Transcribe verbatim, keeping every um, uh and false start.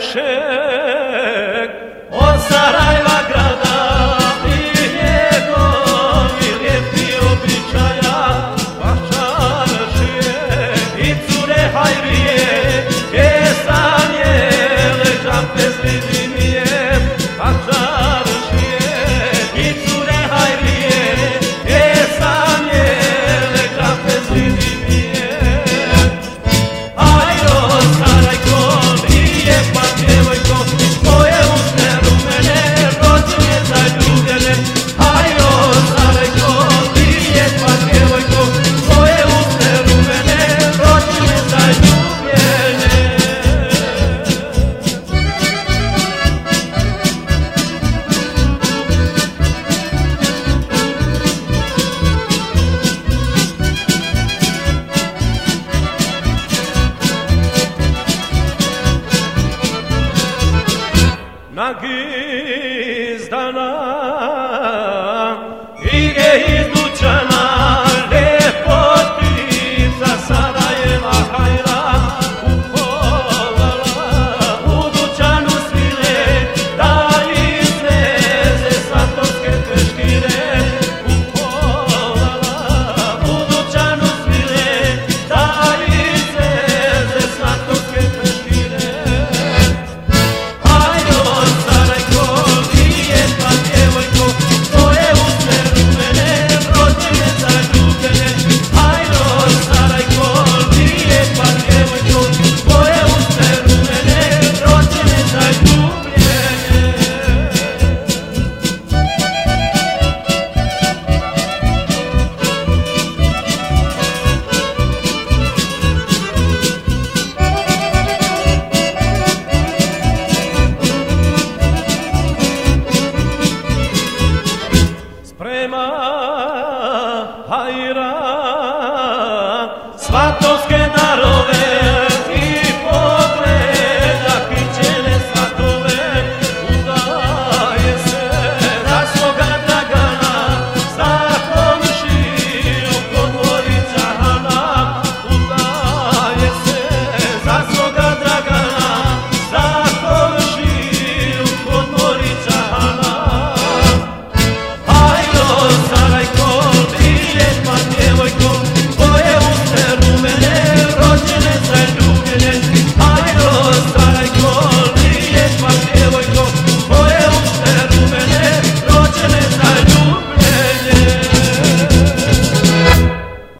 Lešek od Sarajeva grada i njegovi lijepi običaja Paščaršek i cure hajrije Kesanje leđa pesli mi je Paščaršek i cure hajrije Kesanje leđa pesli mi je Ajro Sarajko lijepa djevojko tvoje usne rumene rođene zaljubljene Ajro Sarajko lijepa djevojko tvoje usne rumene rođene zaljubljene Nagizdana, ige iz